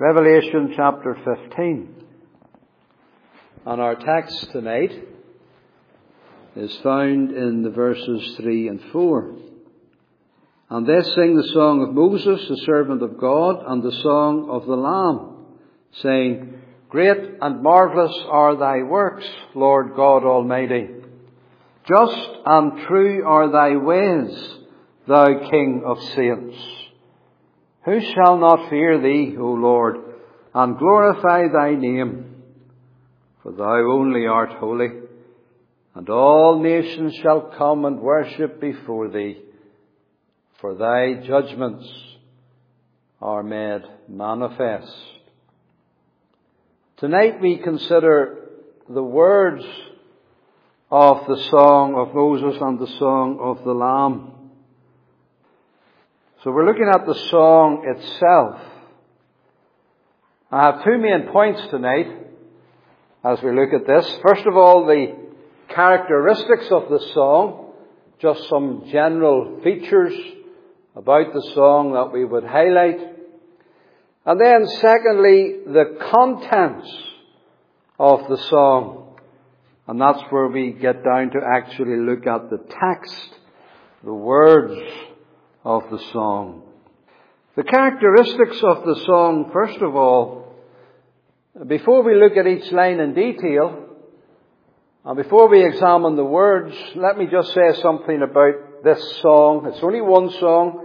Revelation chapter 15. And our text tonight is found in the verses 3 and 4. And they sing the song of Moses, the servant of God, and the song of the Lamb, saying, Great and marvellous are thy works, Lord God Almighty. Just and true are thy ways, thou King of saints. Who shall not fear thee, O Lord, and glorify thy name? For thou only art holy, and all nations shall come and worship before thee, for thy judgments are made manifest. Tonight we consider the words of the song of Moses and the song of the Lamb. So we're looking at the song itself. I have two main points tonight as we look at this. First of all, the characteristics of the song, just some general features about the song that we would highlight. And then secondly, the contents of the song. And that's where we get down to actually look at the text, the words of the song. The characteristics of the song, first of all, before we look at each line in detail, and before we examine the words, let me just say something about this song. It's only one song.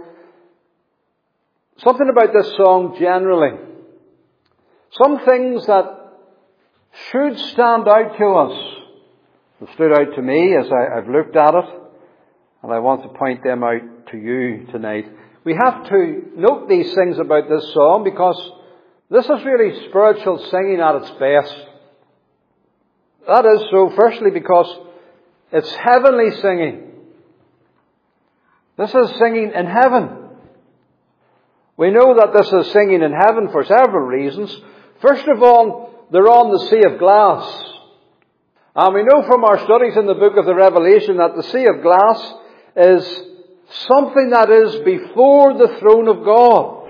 Something about this song generally. Some things that should stand out to us. Have stood out to me as I've looked at it, and I want to point them out to you tonight. We have to note these things about this song because this is really spiritual singing at its best. That is so, firstly, because it's heavenly singing. This is singing in heaven. We know that this is singing in heaven for several reasons. First of all, they're on the Sea of Glass. And we know from our studies in the book of the Revelation that the Sea of Glass is something that is before the throne of God.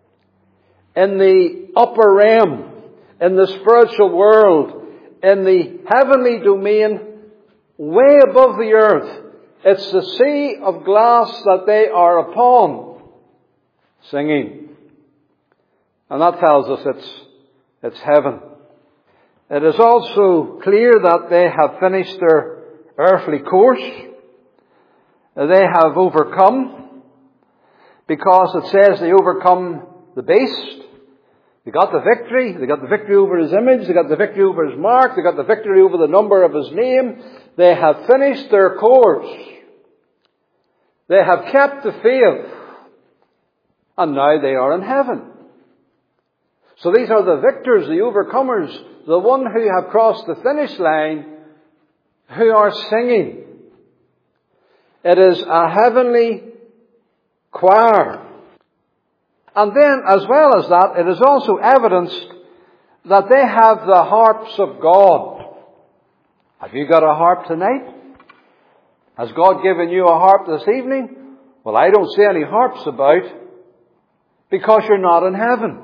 In the upper realm, in the spiritual world, in the heavenly domain, way above the earth. It's the sea of glass that they are upon, singing. And that tells us it's heaven. It is also clear that they have finished their earthly course. They have overcome, because it says they overcome the beast. They got the victory. They got the victory over his image. They got the victory over his mark. They got the victory over the number of his name. They have finished their course. They have kept the faith. And now they are in heaven. So these are the victors, the overcomers, the one who have crossed the finish line, who are singing. It is a heavenly choir. And then, as well as that, it is also evidenced that they have the harps of God. Have you got a harp tonight? Has God given you a harp this evening? Well, I don't see any harps about, because you're not in heaven.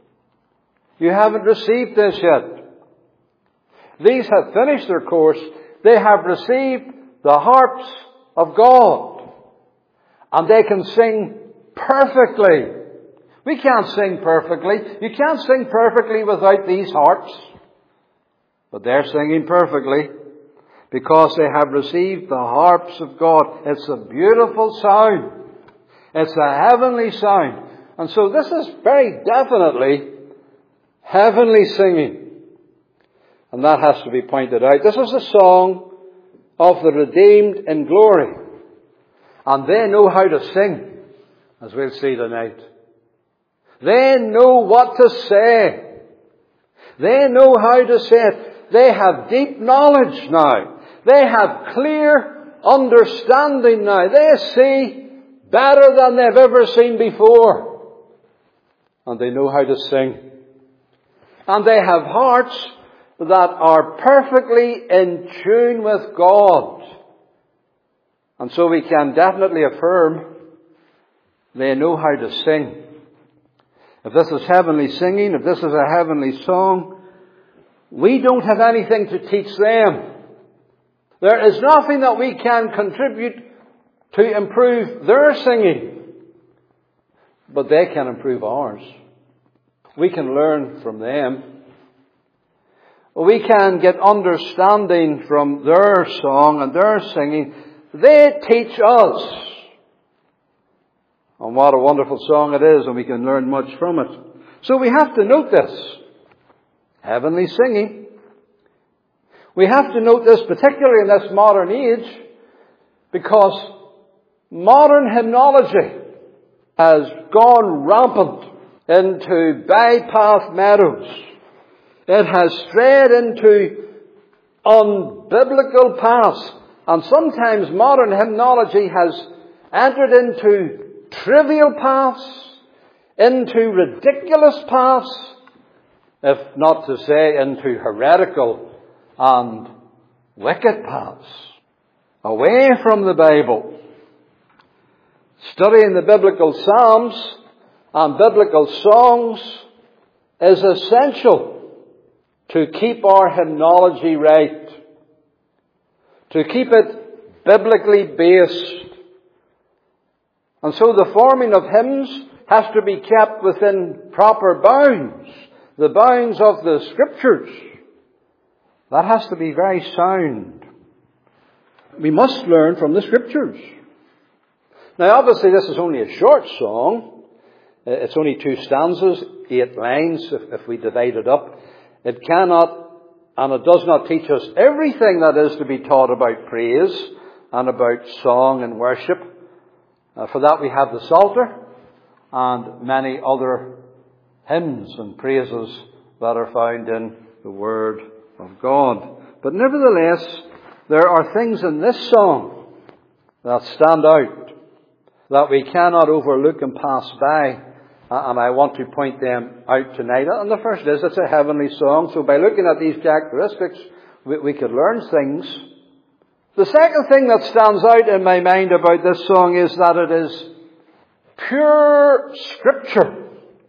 You haven't received this yet. These have finished their course. They have received the harps of God. And they can sing perfectly. We can't sing perfectly. You can't sing perfectly without these harps. But they're singing perfectly because they have received the harps of God. It's a beautiful sound. It's a heavenly sound. And so this is very definitely heavenly singing. And that has to be pointed out. This is a song of the redeemed in glory. And they know how to sing, as we'll see tonight. They know what to say. They know how to say it. They have deep knowledge now. They have clear understanding now. They see better than they've ever seen before. And they know how to sing. And they have hearts that are perfectly in tune with God. And so we can definitely affirm they know how to sing. if this is heavenly singing, if this is a heavenly song, we don't have anything to teach them. There is nothing that we can contribute to improve their singing, but they can improve ours. We can learn from them. We can get understanding from their song and their singing. They teach us. And what a wonderful song it is, and we can learn much from it. So we have to note this. Heavenly singing. We have to note this particularly in this modern age, because modern hymnology has gone rampant into bypath meadows. It has strayed into unbiblical paths. And sometimes modern hymnology has entered into trivial paths, into ridiculous paths, if not to say into heretical and wicked paths, away from the Bible. Studying the biblical psalms and biblical songs is essential to keep our hymnology right, to keep it biblically based. And so the forming of hymns has to be kept within proper bounds, the bounds of the Scriptures. That has to be very sound. We must learn from the Scriptures. Now obviously this is only a short song. It's only 2 stanzas, 8 lines if we divide it up. It cannot and it does not teach us everything that is to be taught about praise and about song and worship. For that we have the Psalter and many other hymns and praises that are found in the Word of God. But nevertheless, there are things in this song that stand out, that we cannot overlook and pass by. And I want to point them out tonight. And the first is, it's a heavenly song. So by looking at these characteristics, we could learn things. The second thing that stands out in my mind about this song is that it is pure Scripture.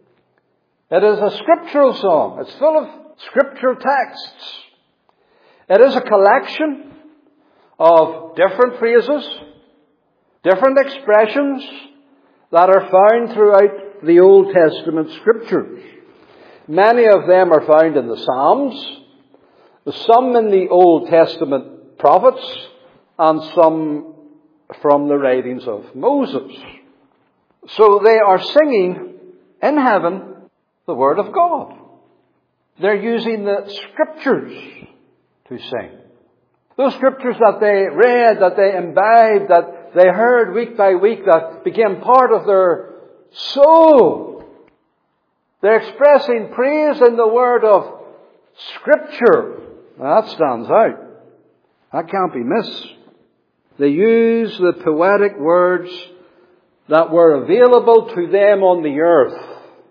It is a scriptural song. It's full of scriptural texts. It is a collection of different phrases, different expressions that are found throughout the Old Testament Scriptures. Many of them are found in the Psalms, some in the Old Testament prophets, and some from the writings of Moses. So they are singing in heaven the Word of God. They're using the Scriptures to sing. Those Scriptures that they read, that they imbibed, that they heard week by week, that became part of their soul. They're expressing praise in the word of Scripture. Now that stands out. That can't be missed. They use the poetic words that were available to them on the earth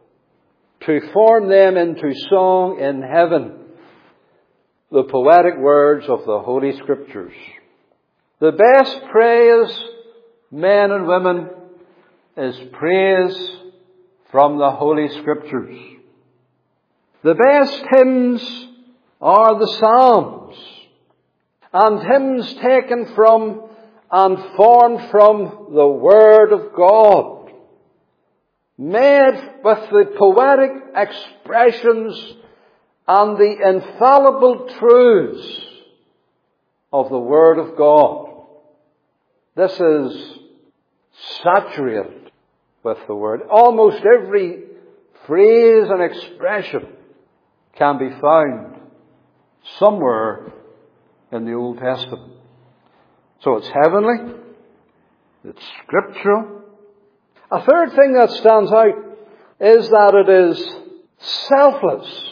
to form them into song in heaven. The poetic words of the Holy Scriptures. The best praise, men and women, is praise from the Holy Scriptures. The best hymns are the Psalms, and hymns taken from and formed from the Word of God, made with the poetic expressions and the infallible truths of the Word of God. This is saturated with the Word. Almost every phrase and expression can be found somewhere in the Old Testament. So it's heavenly, it's scriptural. A third thing that stands out is that it is selfless.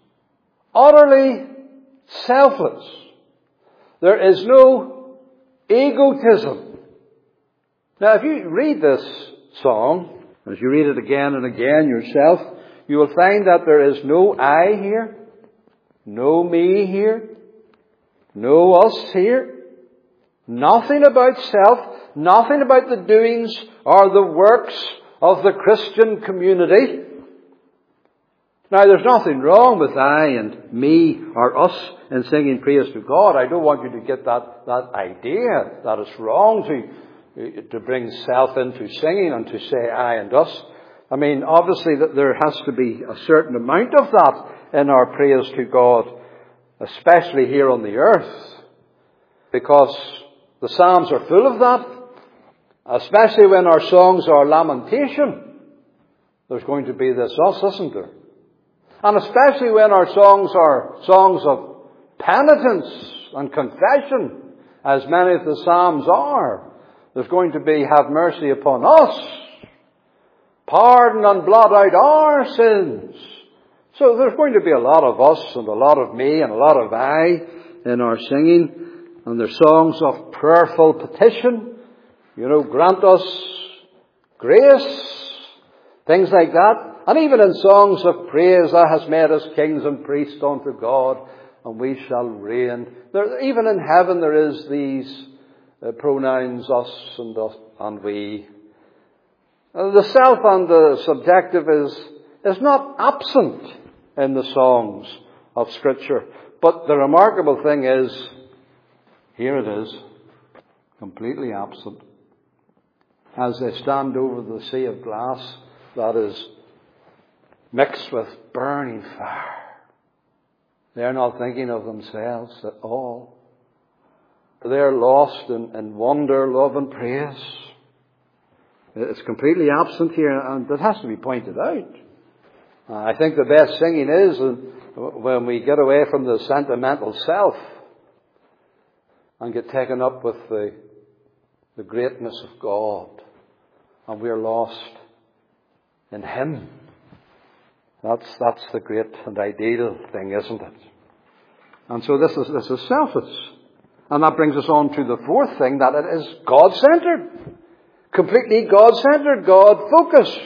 Utterly selfless. There is no egotism. Now if you read this song, as you read it again and again yourself, you will find that there is no I here, no me here, no us here, nothing about self, nothing about the doings or the works of the Christian community. Now, there's nothing wrong with I and me or us in singing praise to God. I don't want you to get that idea that it's wrong to bring self into singing and to say I and us. I mean, obviously that there has to be a certain amount of that in our praise to God, especially here on the earth, because the Psalms are full of that, especially when our songs are lamentation. There's going to be this us, isn't there? And especially when our songs are songs of penitence and confession, as many of the Psalms are, there's going to be, have mercy upon us, pardon and blot out our sins. So there's going to be a lot of us and a lot of me and a lot of I in our singing. And there's songs of prayerful petition. Grant us grace. Things like that. And even in songs of praise, Thou hast made us kings and priests unto God, and we shall reign. Even in heaven there is these pronouns, us and we. The self and the subjective is not absent in the songs of Scripture. But the remarkable thing is, here it is, completely absent. As they stand over the sea of glass that is mixed with burning fire. They're not thinking of themselves at all. They're lost in wonder, love and praise. It's completely absent here, and that has to be pointed out. I think the best singing is when we get away from the sentimental self and get taken up with the greatness of God, and we're lost in Him. That's the great and ideal thing, isn't it? And so this is selfless. And that brings us on to the fourth thing, that it is God-centered. Completely God-centered, God-focused.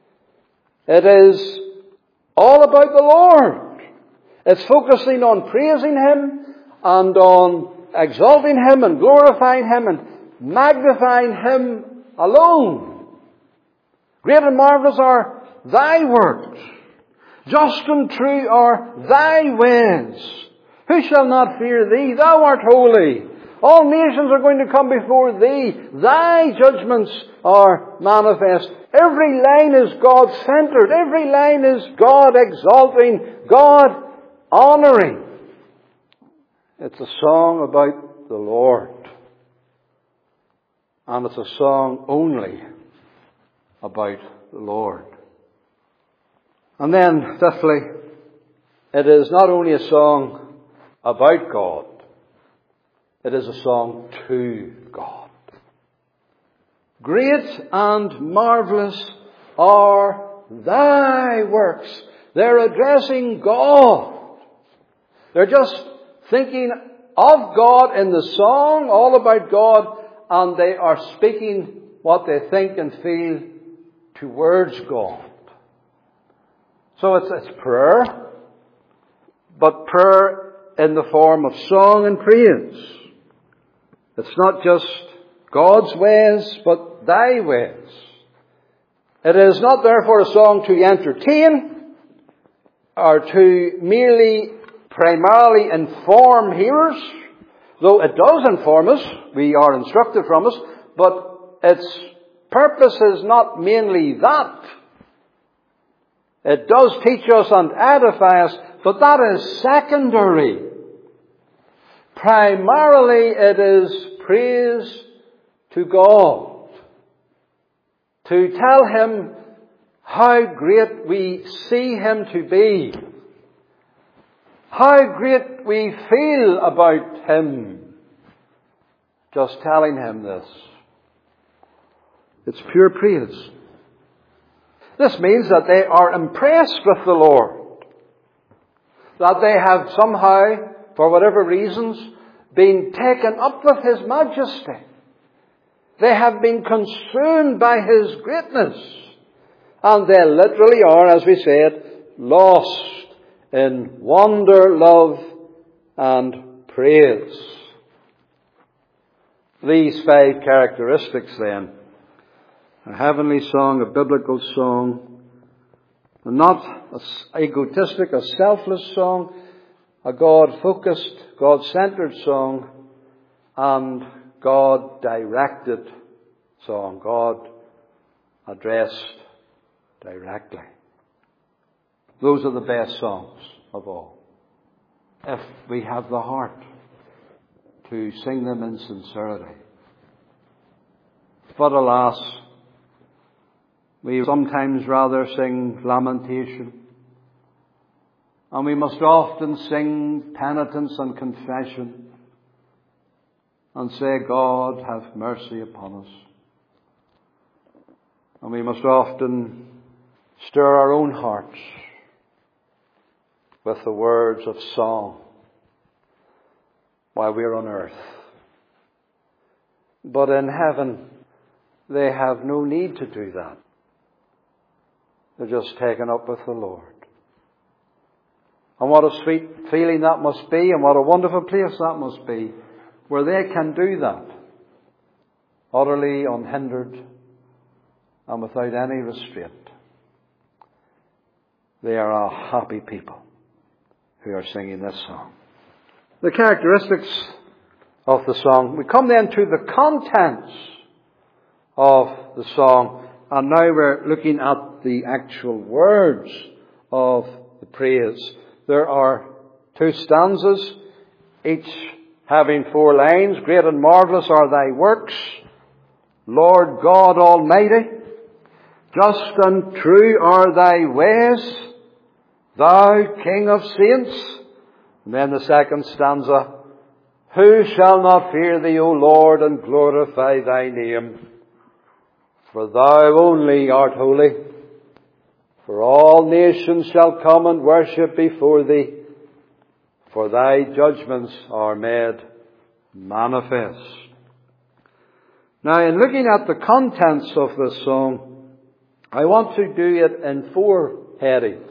It is all about the Lord. It's focusing on praising Him and on exalting Him and glorifying Him and magnifying Him alone. Great and marvellous are Thy works. Just and true are Thy ways. Who shall not fear Thee? Thou art holy. All nations are going to come before Thee. Thy judgments are manifest. Every line is God-centered. Every line is God-exalting, God-honouring. It's a song about the Lord. And it's a song only about the Lord. And then, fifthly, it is not only a song about God, it is a song to God. Great and marvellous are Thy works. They're addressing God. They're just thinking of God in the song, all about God, and they are speaking what they think and feel towards God. So it's prayer, but prayer in the form of song and praise. It's not just God's ways, but Thy ways. It is not therefore a song to entertain or to merely primarily inform hearers, though it does inform us, we are instructed from us, but its purpose is not mainly that. It does teach us and edify us, but that is secondary. Primarily it is praise to God. To tell Him how great we see Him to be. How great we feel about Him. Just telling Him this. It's pure praise. This means that they are impressed with the Lord. That they have somehow, for whatever reasons, been taken up with His majesty. They have been consumed by His greatness. And they literally are, as we said, lost in wonder, love, and praise. These 5 characteristics then: a heavenly song, a biblical song, Not a egotistic, a selfless song, a God-focused, God-centered song, and God-directed song, God addressed directly. Those are the best songs of all, if we have the heart to sing them in sincerity. But alas, we sometimes rather sing lamentation, and we must often sing penitence and confession and say, God, have mercy upon us. And we must often stir our own hearts with the words of song while we're on earth. But in heaven, they have no need to do that. They're just taken up with the Lord. And what a sweet feeling that must be, and what a wonderful place that must be, where they can do that, utterly unhindered and without any restraint. They are a happy people who are singing this song. The characteristics of the song. We come then to the contents of the song, and now we're looking at the actual words of the praise. There are 2 stanzas, each having 4 lines. Great and marvellous are thy works, Lord God Almighty. Just and true are thy ways, thou King of saints. And then the second stanza, who shall not fear thee, O Lord, and glorify thy name? For thou only art holy. For all nations shall come and worship before thee, for thy judgments are made manifest. Now, in looking at the contents of this song, I want to do it in 4 headings.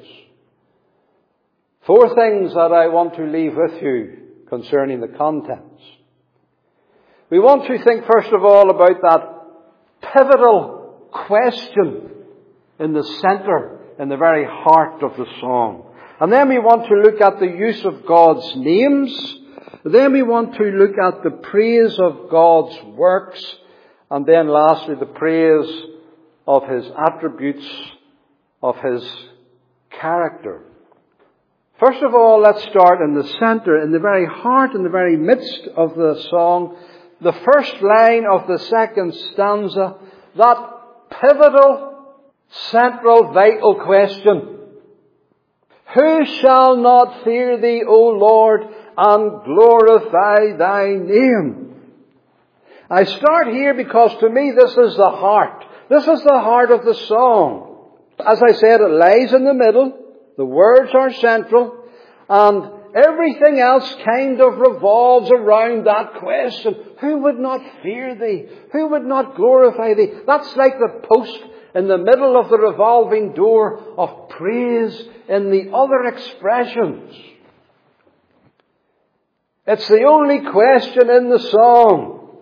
4 things that I want to leave with you concerning the contents. We want to think first of all about that pivotal question in the center, in the very heart of the song. And then we want to look at the use of God's names. Then we want to look at the praise of God's works. And then lastly, the praise of His attributes, of His character. First of all, let's start in the center, in the very heart, in the very midst of the song. The first line of the second stanza, that pivotal, central, vital question. Who shall not fear thee, O Lord, and glorify thy name? I start here because to me this is the heart. This is the heart of the song. As I said, it lies in the middle. The words are central. And everything else kind of revolves around that question. Who would not fear thee? Who would not glorify thee? That's like the post in the middle of the revolving door of praise in the other expressions. It's the only question in the song.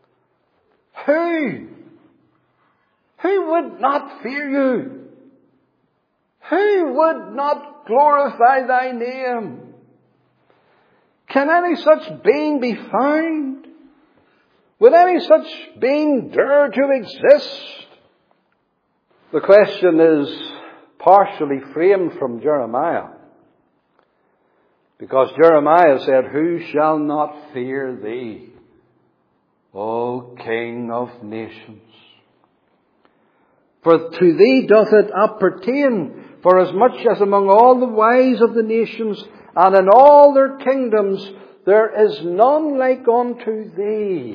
Who? Who would not fear you? Who would not glorify thy name? Can any such being be found? Would any such being dare to exist? The question is partially framed from Jeremiah. Because Jeremiah said, who shall not fear thee, O King of nations? For to thee doth it appertain, for as much as among all the wise of the nations and in all their kingdoms there is none like unto thee.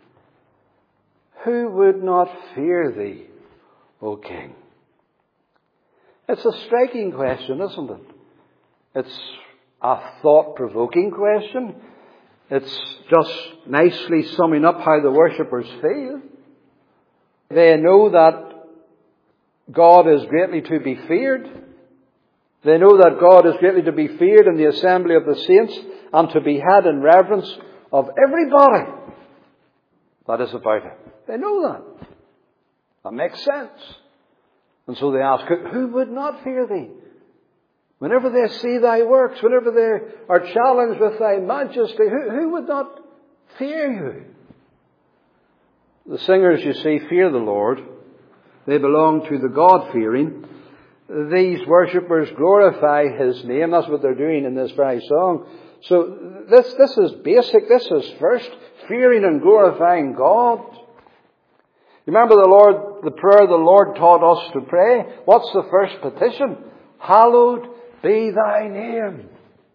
Who would not fear thee, O King? It's a striking question, isn't it? It's a thought-provoking question. It's just nicely summing up how the worshippers feel. They know that God is greatly to be feared. They know that God is greatly to be feared in the assembly of the saints and to be had in reverence of everybody that is about Him. They know that. That makes sense. And so they ask, who would not fear thee? Whenever they see thy works, whenever they are challenged with thy majesty, who would not fear you? The singers, you see, fear the Lord. They belong to the God-fearing. These worshippers glorify His name. That's what they're doing in this very song. So this is basic. This is first, fearing and glorifying God. You remember the prayer the Lord taught us to pray? What's the first petition? Hallowed be thy name.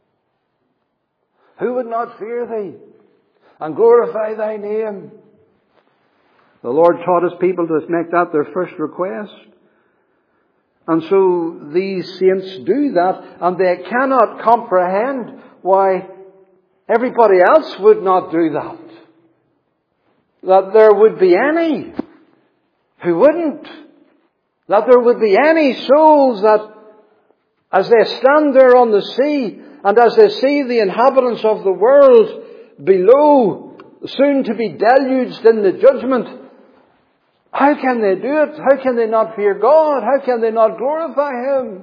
Who would not fear thee and glorify thy name? The Lord taught His people to make that their first request. And so these saints do that, and they cannot comprehend why everybody else would not do that. That there would be any who wouldn't. That there would be any souls that, as they stand there on the sea, and as they see the inhabitants of the world below, soon to be deluged in the judgment, how can they do it? How can they not fear God? How can they not glorify Him?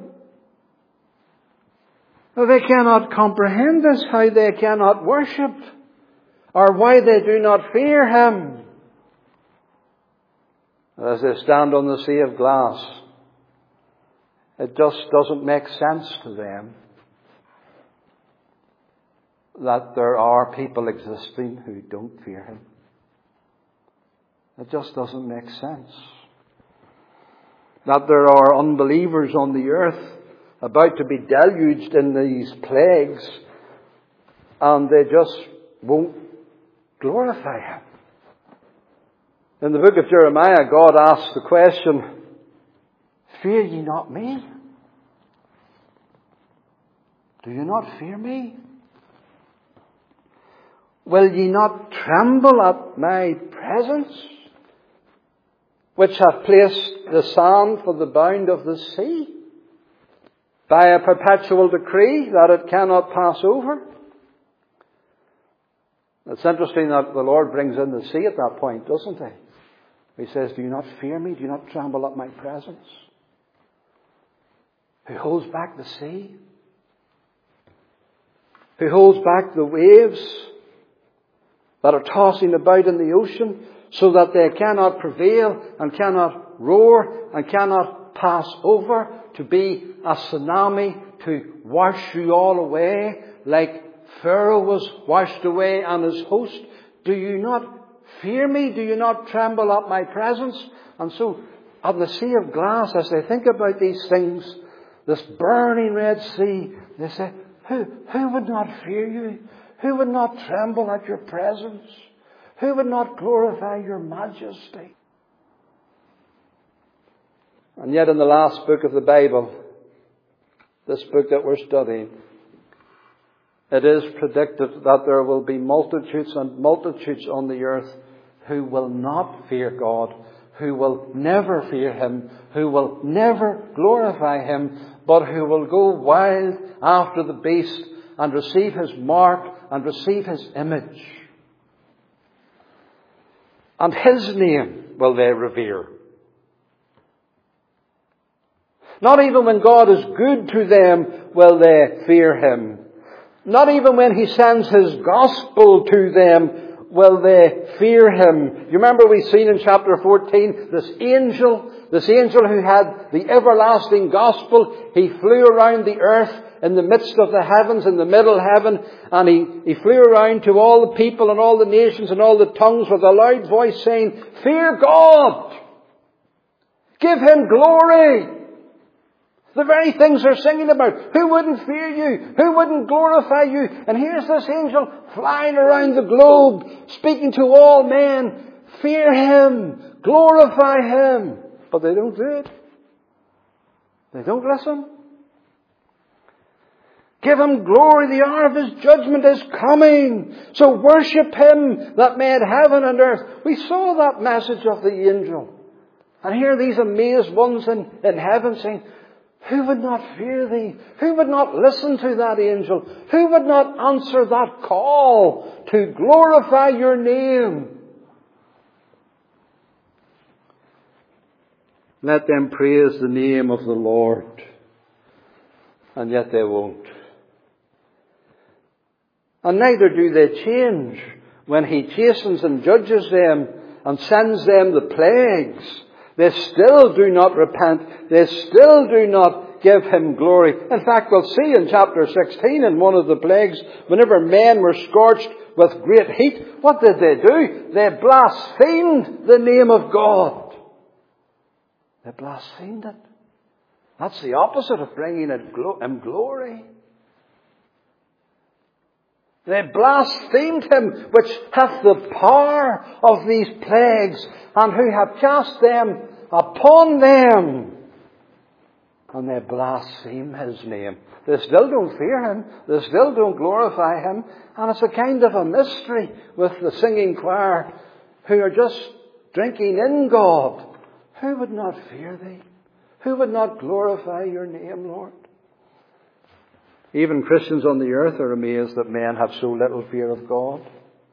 Well, they cannot comprehend this, how they cannot worship, or why they do not fear Him. As they stand on the sea of glass, it just doesn't make sense to them that there are people existing who don't fear Him. It just doesn't make sense. That there are unbelievers on the earth about to be deluged in these plagues, and they just won't glorify Him. In the book of Jeremiah, God asks the question, fear ye not me? Do you not fear me? Will ye not tremble at my presence, which hath placed the sand for the bound of the sea, by a perpetual decree that it cannot pass over? It's interesting that the Lord brings in the sea at that point, doesn't He? He says, do you not fear me? Do you not tremble at my presence? Who holds back the sea? Who holds back the waves that are tossing about in the ocean, so that they cannot prevail and cannot roar and cannot pass over, to be a tsunami to wash you all away like Pharaoh was washed away and his host? Do you not fear me? Do you not tremble at my presence? And so, on the sea of glass, as they think about these things, this burning Red Sea, they say, who would not fear you? Who would not tremble at your presence? Who would not glorify your majesty? And yet in the last book of the Bible, this book that we're studying, it is predicted that there will be multitudes and multitudes on the earth who will not fear God, who will never fear Him, who will never glorify Him, but who will go wild after the beast and receive his mark and receive his image. And His name will they revere. Not even when God is good to them will they fear Him. Not even when He sends His gospel to them will they fear Him. You remember we've seen in chapter 14 this angel who had the everlasting gospel. He flew around the earth in the midst of the heavens, in the middle heaven, and he flew around to all the people and all the nations and all the tongues with a loud voice saying, fear God! Give Him glory! The very things they're singing about. Who wouldn't fear you? Who wouldn't glorify you? And here's this angel flying around the globe, speaking to all men. Fear Him. Glorify Him. But they don't do it. They don't listen. Give Him glory. The hour of His judgment is coming. So worship Him that made heaven and earth. We saw that message of the angel. And here these amazed ones in heaven saying, who would not fear Thee? Who would not listen to that angel? Who would not answer that call to glorify Your name? Let them praise the name of the Lord. And yet they won't. And neither do they change when He chastens and judges them and sends them the plagues. They still do not repent. They still do not give Him glory. In fact, we'll see in chapter 16 in one of the plagues, whenever men were scorched with great heat, what did they do? They blasphemed the name of God. They blasphemed it. That's the opposite of bringing Him glory. They blasphemed Him which hath the power of these plagues, and who hath cast them upon them. And they blaspheme His name. They still don't fear Him. They still don't glorify Him. And it's a kind of a mystery with the singing choir who are just drinking in God. Who would not fear Thee? Who would not glorify Your name, Lord? Even Christians on the earth are amazed that men have so little fear of God.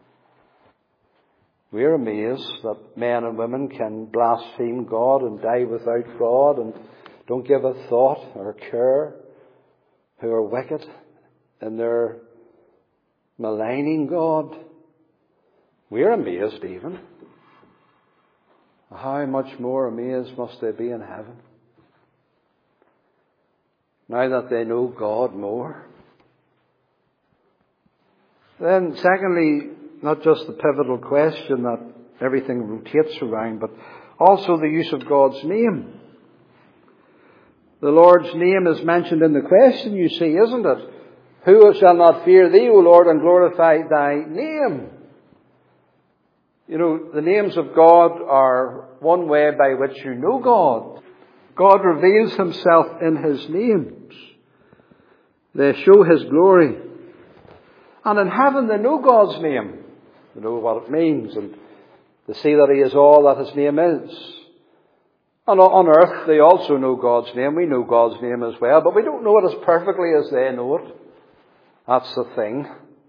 We're amazed that men and women can blaspheme God and die without God and don't give a thought or care, who are wicked in their maligning God. We're amazed even. How much more amazed must they be in heaven, now that they know God more? Then secondly, not just the pivotal question that everything rotates around, but also the use of God's name. The Lord's name is mentioned in the question, you see, isn't it? Who shall not fear Thee, O Lord, and glorify Thy name? You know, the names of God are one way by which you know God. God reveals Himself in His names. They show His glory. And in heaven they know God's name. They know what it means, and they see that He is all that His name is. And on earth they also know God's name. We know God's name as well, but we don't know it as perfectly as they know it. That's the thing.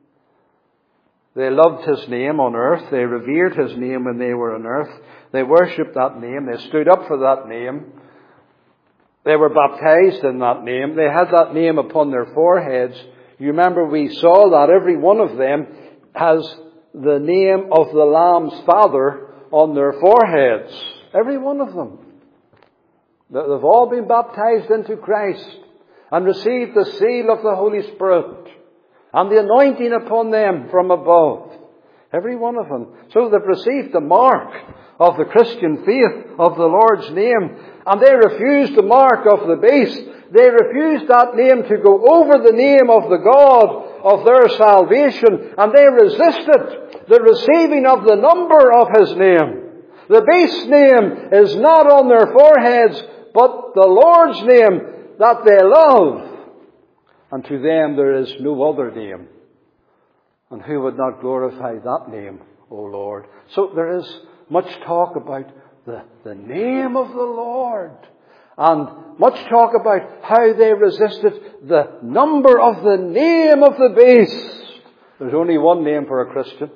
They loved His name on earth. They revered His name when they were on earth. They worshipped that name. They stood up for that name. They were baptized in that name. They had that name upon their foreheads. You remember we saw that every one of them has the name of the Lamb's Father on their foreheads. Every one of them. They've all been baptized into Christ and received the seal of the Holy Spirit and the anointing upon them from above. Every one of them. So they've received the mark of the Christian faith of the Lord's name, and they refused the mark of the beast. They refused that name to go over the name of the God of their salvation, and they resisted the receiving of the number of His name. The beast's name is not on their foreheads, but the Lord's name that they love. And to them there is no other name. And who would not glorify that name, O Lord? So there is much talk about the name of the Lord. And much talk about how they resisted the number of the name of the beast. There's only one name for a Christian.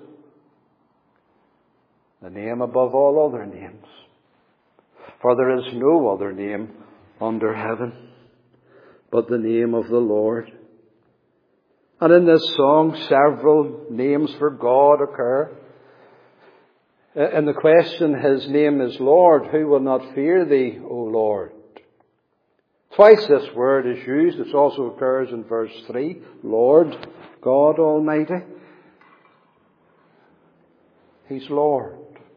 The name above all other names. For there is no other name under heaven but the name of the Lord. And in this song, several names for God occur. In the question, His name is Lord. Who will not fear Thee, O Lord? Twice this word is used. It also occurs in verse 3. Lord, God Almighty. He's Lord.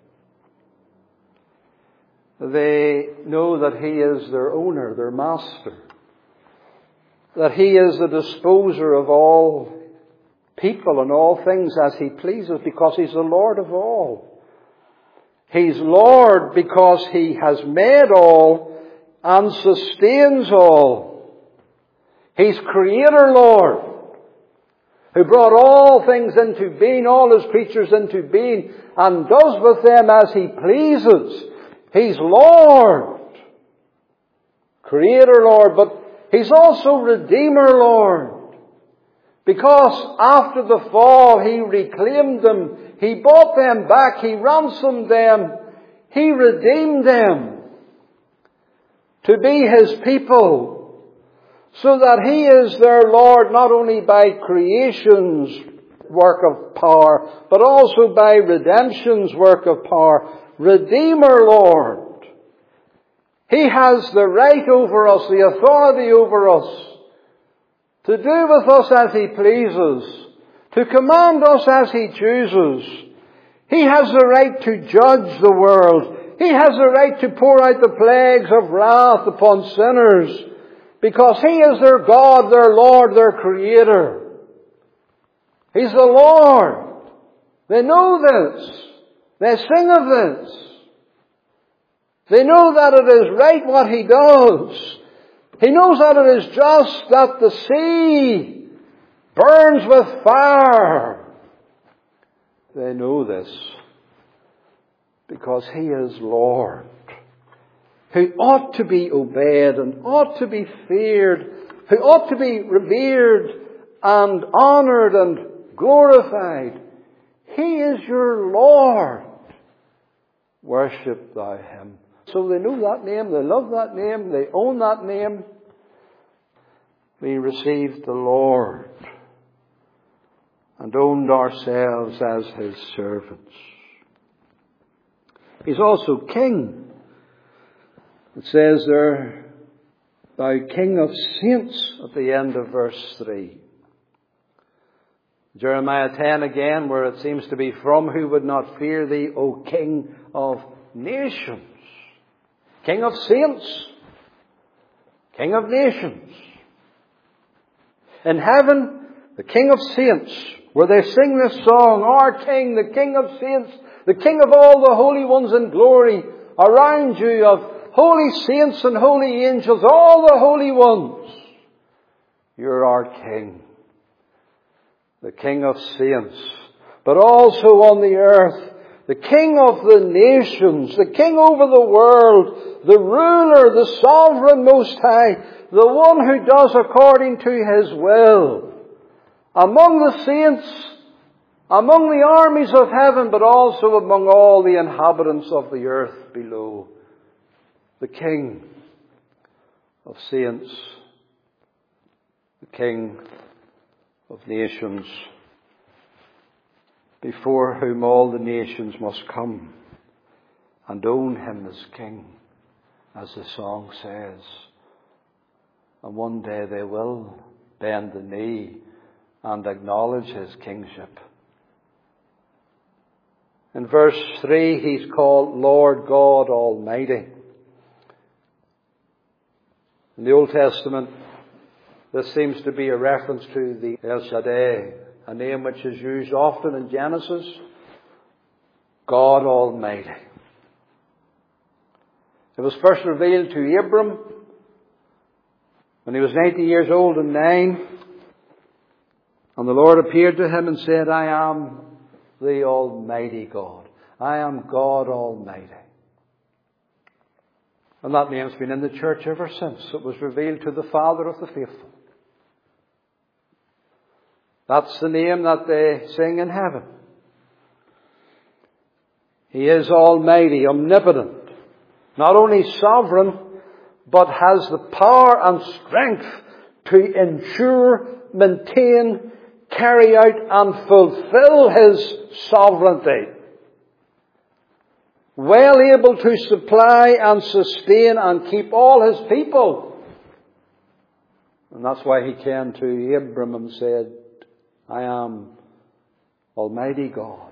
They know that He is their owner, their master. That He is the disposer of all people and all things as He pleases, because He's the Lord of all. He's Lord because He has made all and sustains all. He's Creator Lord, who brought all things into being, all His creatures into being, and does with them as He pleases. He's Lord, Creator Lord, but He's also Redeemer Lord. Because after the fall, He reclaimed them. He bought them back. He ransomed them. He redeemed them. to be His people, so that He is their Lord not only by creation's work of power, but also by redemption's work of power. Redeemer Lord. He has the right over us, the authority over us, to do with us as He pleases, to command us as He chooses. He has the right to judge the world. He has the right to pour out the plagues of wrath upon sinners, because He is their God, their Lord, their Creator. He's the Lord. They know this. They sing of this. They know that it is right what He does. He knows that it is just that the sea burns with fire. They know this because He is Lord, who ought to be obeyed and ought to be feared, who ought to be revered and honoured and glorified. He is your Lord. Worship thou Him. So they know that name, they love that name, they own that name. We received the Lord and owned ourselves as His servants. He's also King. It says there, thou King of saints, at the end of verse 3. Jeremiah 10 again, where it seems to be, from who would not fear thee, O King of nations. King of saints. King of nations. In heaven, the King of saints, where they sing this song, our King, the King of saints, the King of all the holy ones in glory, around you of holy saints and holy angels, all the holy ones. You're our King. The King of saints, but also on the earth, the King of the nations, the King over the world, the ruler, the sovereign most high, the one who does according to His will. Among the saints, among the armies of heaven, but also among all the inhabitants of the earth below. The King of saints, the King of nations, before whom all the nations must come and own Him as King, as the song says. And one day they will bend the knee and acknowledge His kingship. In verse 3, He's called Lord God Almighty. In the Old Testament, this seems to be a reference to the El Shaddai, a name which is used often in Genesis. God Almighty. It was first revealed to Abram when he was 90 years old and 9. And the Lord appeared to him and said, I am the Almighty God. I am God Almighty. And that name's been in the church ever since. It was revealed to the Father of the faithful. That's the name that they sing in heaven. He is almighty, omnipotent, not only sovereign, but has the power and strength to ensure, maintain, carry out and fulfill His sovereignty. Well able to supply and sustain and keep all His people. And that's why He came to Abram and said, I am Almighty God.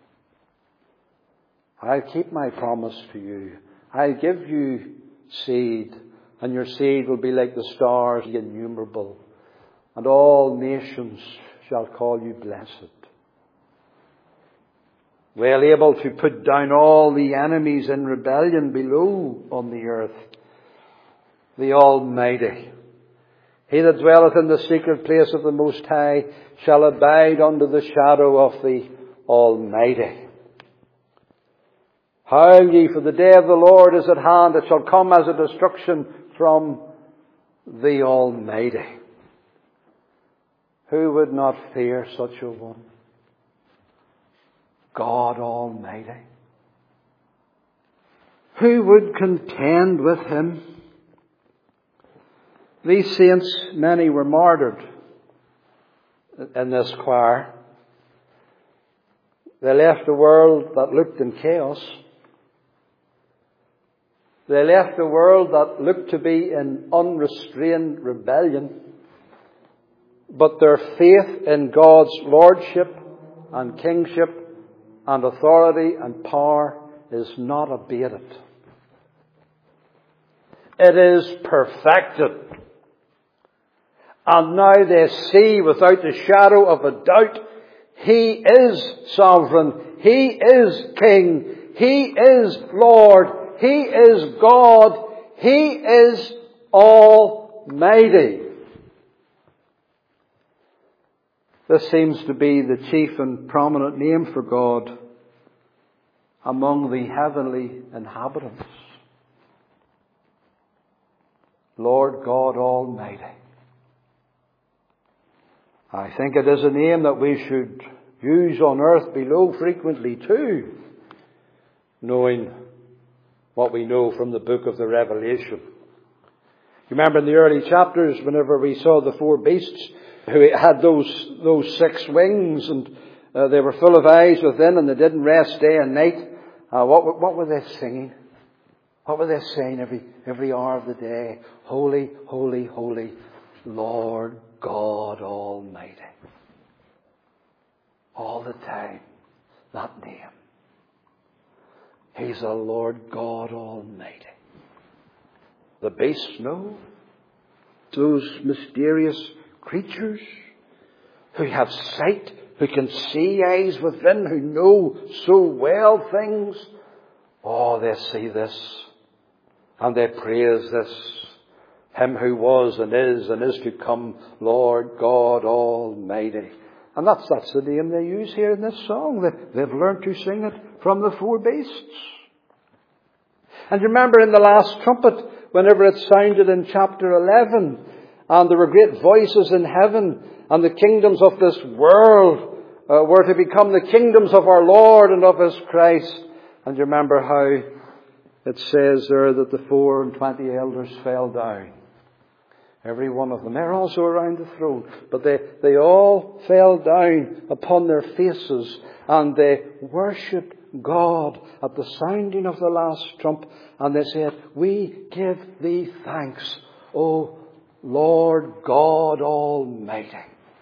I'll keep my promise to you. I'll give you seed, and your seed will be like the stars, innumerable. And all nations shall call you blessed. Well able to put down all the enemies in rebellion below on the earth. The Almighty. He that dwelleth in the secret place of the Most High shall abide under the shadow of the Almighty. Howl ye, for the day of the Lord is at hand. It shall come as a destruction from the Almighty. Who would not fear such a one? God Almighty. Who would contend with Him? These saints, many were martyred in this choir. They left a world that looked in chaos. They left a world that looked to be in unrestrained rebellion. But their faith in God's lordship and kingship and authority and power is not abated. It is perfected. And now they see without the shadow of a doubt, He is sovereign. He is King. He is Lord. He is God. He is Almighty. This seems to be the chief and prominent name for God among the heavenly inhabitants. Lord God Almighty. I think it is a name that we should use on earth below frequently too, knowing what we know from the book of the Revelation. You remember in the early chapters, whenever we saw the four beasts who had those 6 wings, and they were full of eyes within, and they didn't rest day and night. What were they singing? What were they saying every hour of the day? Holy, holy, holy, Lord God Almighty. All the time, that name. He's a Lord God Almighty. The beasts know. Those mysterious creatures who have sight, who can see eyes within, who know so well things. Oh, they see this and they praise this. Him who was and is to come, Lord God Almighty. And that's the name they use here in this song. They've learned to sing it from the four beasts. And remember in the last trumpet, whenever it sounded in chapter 11, and there were great voices in heaven, and the kingdoms of this world were to become the kingdoms of our Lord and of His Christ. And you remember how it says there that the 24 elders fell down. Every one of them. They're also around the throne. But they all fell down upon their faces and they worshipped God at the sounding of the last trump. And they said, we give Thee thanks, O Lord God Almighty.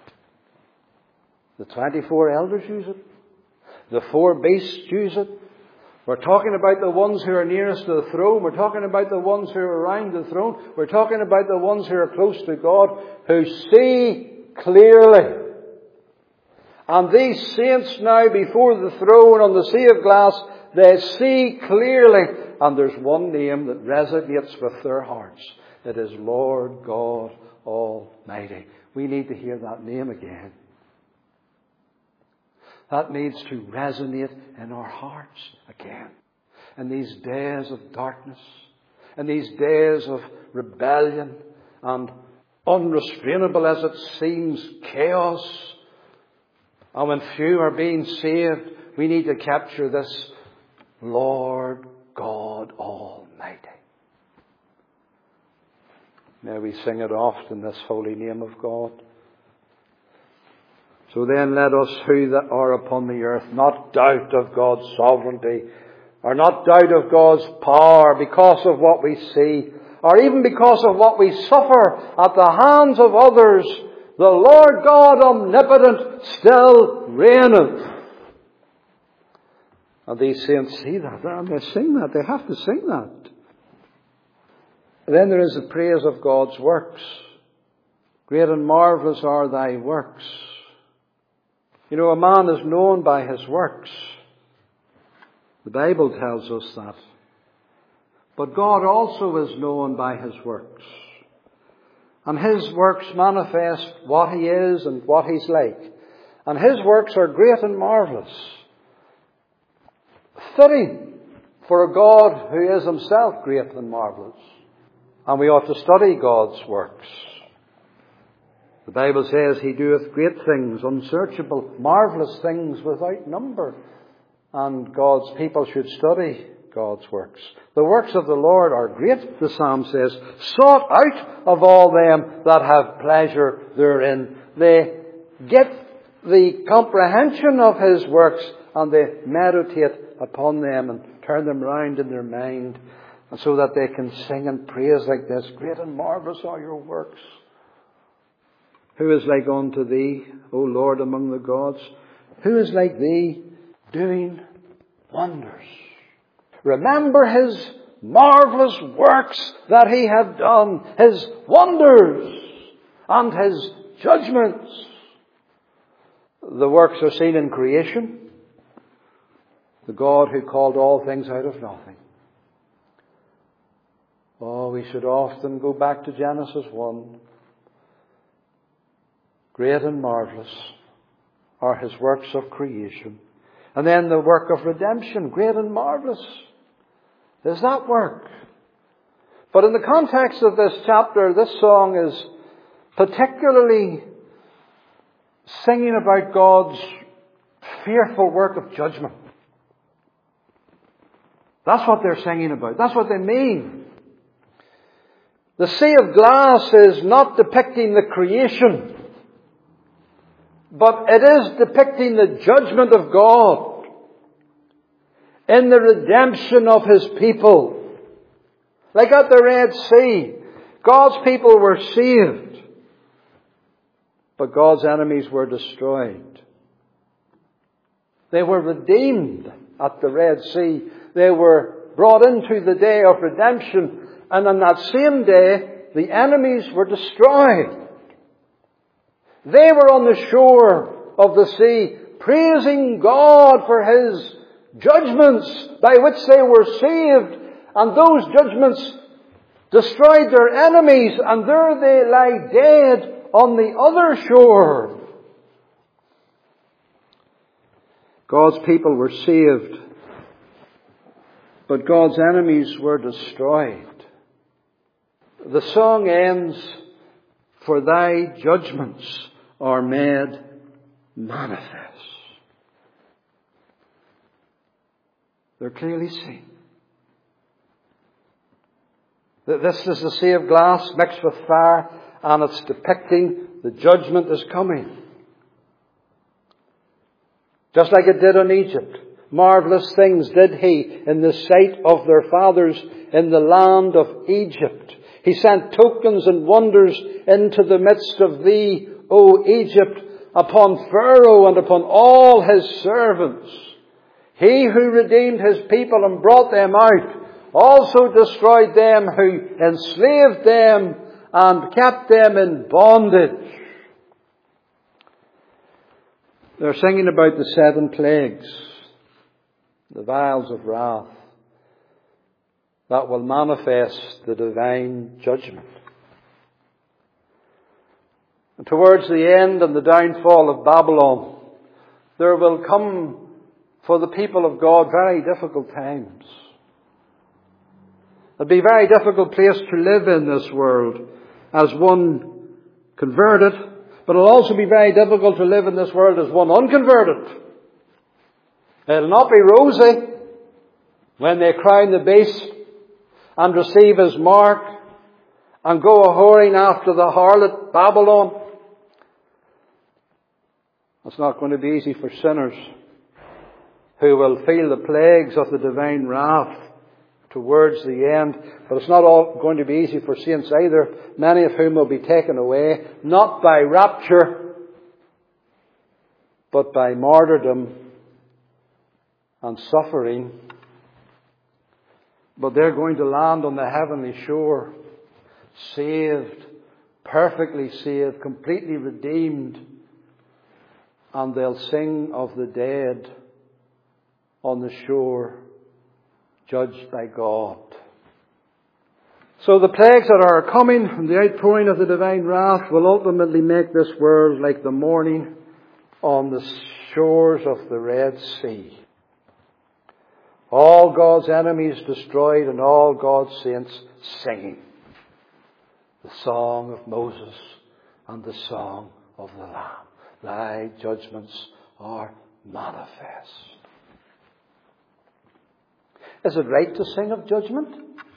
The 24 elders use it. The 4 beasts use it. We're talking about the ones who are nearest to the throne. We're talking about the ones who are around the throne. We're talking about the ones who are close to God, who see clearly. And these saints now before the throne on the sea of glass, they see clearly. And there's one name that resonates with their hearts. It is Lord God Almighty. We need to hear that name again. That needs to resonate in our hearts again. In these days of darkness, in these days of rebellion and unrestrainable as it seems chaos, and when few are being saved, we need to capture this Lord God Almighty. May we sing it oft in this holy name of God. So then let us who that are upon the earth not doubt of God's sovereignty, or not doubt of God's power because of what we see, or even because of what we suffer at the hands of others. The Lord God omnipotent still reigneth. And these saints see that, and they sing that. They have to sing that. And then there is the praise of God's works. Great and marvellous are Thy works. You know, a man is known by his works. The Bible tells us that. But God also is known by His works. And His works manifest what He is and what He's like. And His works are great and marvellous. Fitting for a God who is Himself great and marvellous. And we ought to study God's works. The Bible says He doeth great things, unsearchable, marvellous things without number. And God's people should study God's works. The works of the Lord are great, the psalm says, sought out of all them that have pleasure therein. They get the comprehension of His works and they meditate upon them and turn them round in their mind, and so that they can sing and praise like this. Great and marvellous are your works. Who is like unto thee, O Lord, among the gods? Who is like thee, doing wonders? Remember His marvellous works that He hath done, His wonders and His judgments. The works are seen in creation. The God who called all things out of nothing. Oh, we should often go back to Genesis 1. Great and marvellous are His works of creation. And then the work of redemption. Great and marvellous is that work. But in the context of this chapter, this song is particularly singing about God's fearful work of judgment. That's what they're singing about. That's what they mean. The sea of glass is not depicting the creation, but it is depicting the judgment of God in the redemption of His people. Like at the Red Sea, God's people were saved, but God's enemies were destroyed. They were redeemed at the Red Sea. They were brought into the day of redemption, and on that same day, the enemies were destroyed. They were on the shore of the sea, praising God for His judgments by which they were saved, and those judgments destroyed their enemies, and there they lie dead on the other shore. God's people were saved, but God's enemies were destroyed. The song ends, for thy judgments are made manifest. They're clearly seen. This is the sea of glass mixed with fire, and it's depicting the judgment is coming. Just like it did on Egypt. Marvellous things did He in the sight of their fathers in the land of Egypt. He sent tokens and wonders into the midst of thee, O Egypt, upon Pharaoh and upon all his servants. He who redeemed His people and brought them out also destroyed them who enslaved them and kept them in bondage. They're singing about the 7 plagues, the vials of wrath that will manifest the divine judgment. And towards the end and the downfall of Babylon, there will come for the people of God very difficult times. It'll be a very difficult place to live in this world as one converted, but it'll also be very difficult to live in this world as one unconverted. It'll not be rosy when they crown the beast and receive his mark and go a-whoring after the harlot Babylon. It's not going to be easy for sinners who will feel the plagues of the divine wrath towards the end. But it's not all going to be easy for saints either, many of whom will be taken away, not by rapture, but by martyrdom and suffering. But they're going to land on the heavenly shore, saved, perfectly saved, completely redeemed, and they'll sing of the dead on the shore, judged by God. So the plagues that are coming from the outpouring of the divine wrath will ultimately make this world like the morning on the shores of the Red Sea. All God's enemies destroyed and all God's saints singing the song of Moses and the song of the Lamb. Thy judgments are manifest. Is it right to sing of judgment?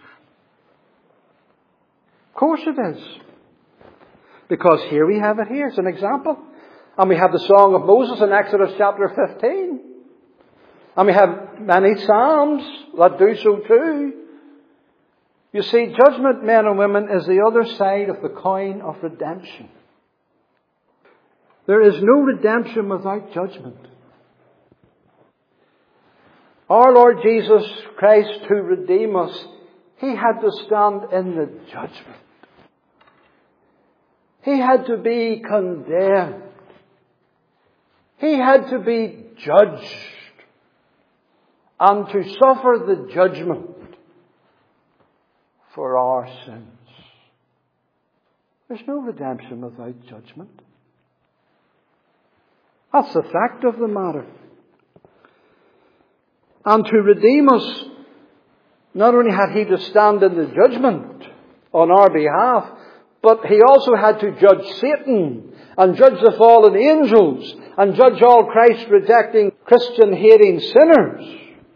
Of course it is. Because here we have it here. It's an example. And we have the Song of Moses in Exodus chapter 15. And we have many Psalms that do so too. You see, judgment, men and women, is the other side of the coin of redemption. There is no redemption without judgment. Our Lord Jesus Christ, to redeem us, He had to stand in the judgment. He had to be condemned. He had to be judged and to suffer the judgment for our sins. There's no redemption without judgment. That's the fact of the matter. And to redeem us, not only had He to stand in the judgment on our behalf, but He also had to judge Satan and judge the fallen angels and judge all Christ-rejecting, Christian-hating sinners.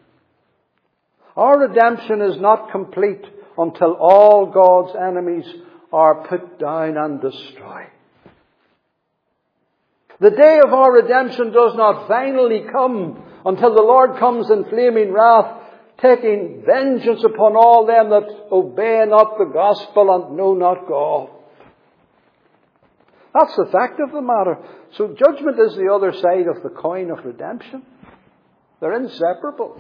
Our redemption is not complete until all God's enemies are put down and destroyed. The day of our redemption does not finally come until the Lord comes in flaming wrath, taking vengeance upon all them that obey not the gospel and know not God. That's the fact of the matter. So judgment is the other side of the coin of redemption. They're inseparable.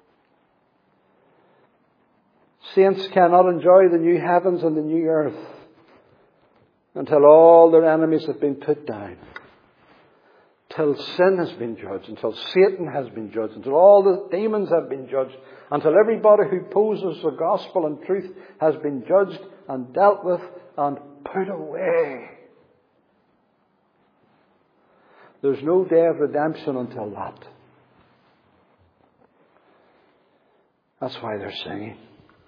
Saints cannot enjoy the new heavens and the new earth until all their enemies have been put down. Till sin has been judged, until Satan has been judged, until all the demons have been judged, until everybody who opposes the gospel and truth has been judged and dealt with and put away. There's no day of redemption until that. That's why they're singing.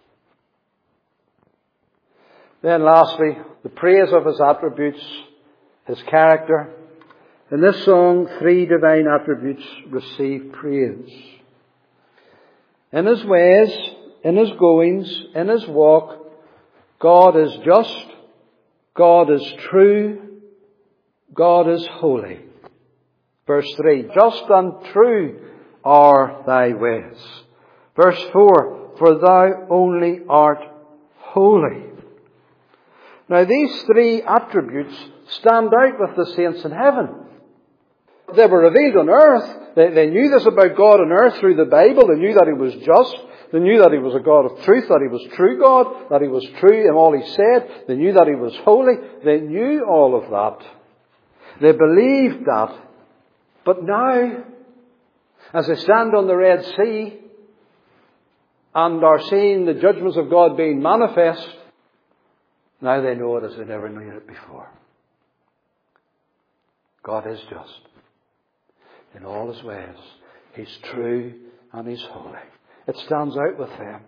Then lastly, the praise of His attributes, His character. In this song, 3 divine attributes receive praise. In His ways, in His goings, in His walk, God is just, God is true, God is holy. Verse 3, just and true are Thy ways. Verse 4, for Thou only art holy. Now these 3 attributes stand out with the saints in heaven. They were revealed on earth. They knew this about God on earth through the Bible. They knew that He was just. They knew that He was a God of truth, that He was true God, that He was true in all He said. They knew that He was holy. They knew all of that. They believed that. But now, as they stand on the Red Sea and are seeing the judgments of God being manifest, now they know it as they never knew it before. God is just in all His ways. He's true and He's holy. It stands out with them.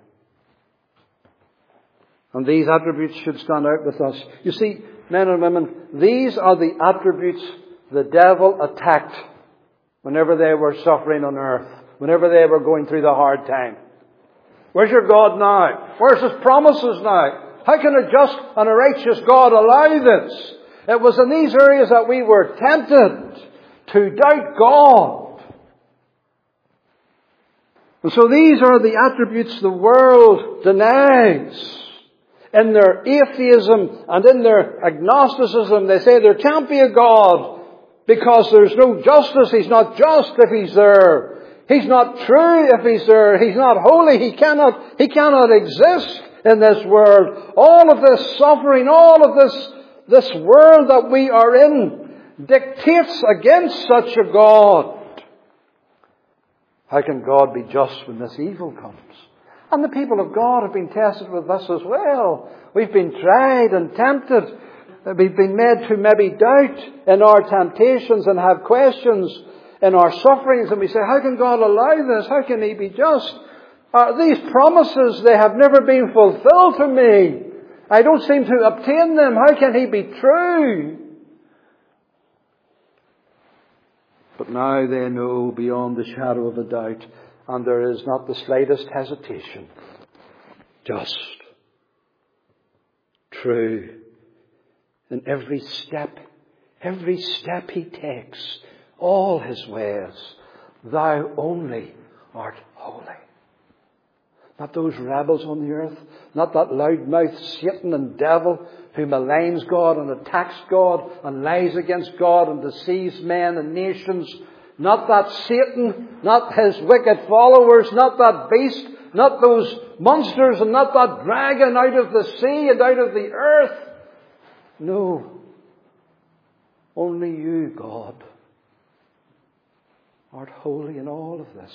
And these attributes should stand out with us. You see, men and women, these are the attributes the devil attacked whenever they were suffering on earth, whenever they were going through the hard time. Where's your God now? Where's His promises now? How can a just and a righteous God allow this? It was in these areas that we were tempted to doubt God. And so these are the attributes the world denies. In their atheism and in their agnosticism, they say there can't be a God because there's no justice. He's not just if He's there. He's not true if He's there. He's not holy. He cannot exist in this world. All of this suffering, all of this world that we are in dictates against such a God. How can God be just when this evil comes? And the people of God have been tested with this as well. We've been tried and tempted. We've been made to maybe doubt in our temptations and have questions in our sufferings. And we say, how can God allow this? How can He be just? These promises, they have never been fulfilled to me. I don't seem to obtain them. How can He be true? But now they know beyond the shadow of a doubt. And there is not the slightest hesitation. Just. True. In every step he takes, all his ways, thou only art holy. Not those rebels on the earth, not that loudmouth Satan and devil who maligns God and attacks God and lies against God and deceives men and nations. Not that Satan, not his wicked followers, not that beast, not those monsters and not that dragon out of the sea and out of the earth. No. Only you, God, art holy in all of this.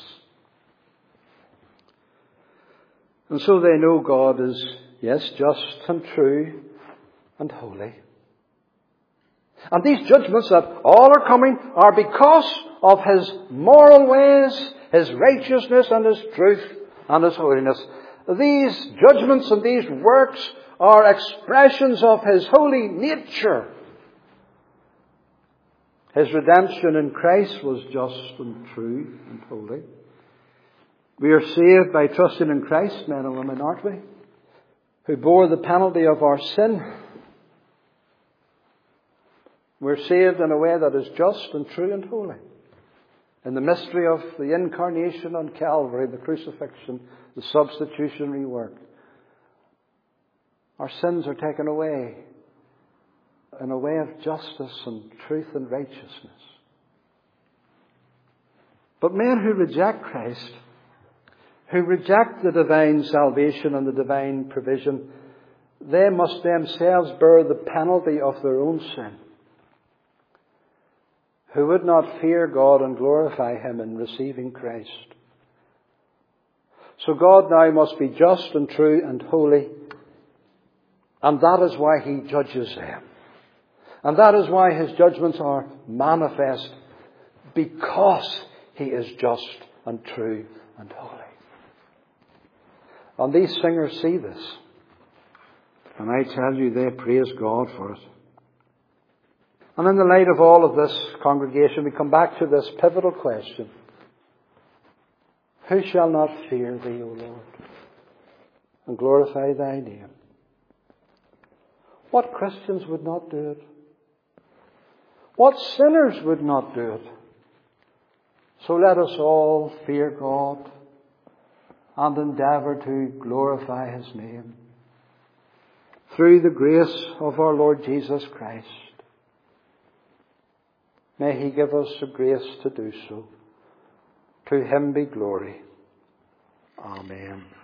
And so they know God is, yes, just and true and holy. And these judgments that all are coming are because of His moral ways, His righteousness and His truth and His holiness. These judgments and these works are expressions of His holy nature. His redemption in Christ was just and true and holy. We are saved by trusting in Christ, men and women, aren't we? Who bore the penalty of our sin. We're saved in a way that is just and true and holy. In the mystery of the incarnation on Calvary, the crucifixion, the substitutionary work. Our sins are taken away in a way of justice and truth and righteousness. But men who reject Christ, who reject the divine salvation and the divine provision, they must themselves bear the penalty of their own sin. Who would not fear God and glorify Him in receiving Christ. So God now must be just and true and holy, and that is why He judges them. And that is why His judgments are manifest, because He is just and true and holy. And these singers see this. And I tell you, they praise God for it. And in the light of all of this, congregation, we come back to this pivotal question. Who shall not fear Thee, O Lord, and glorify Thy name? What Christians would not do it? What sinners would not do it? So let us all fear God and endeavour to glorify His name through the grace of our Lord Jesus Christ. May He give us the grace to do so. To Him be glory. Amen.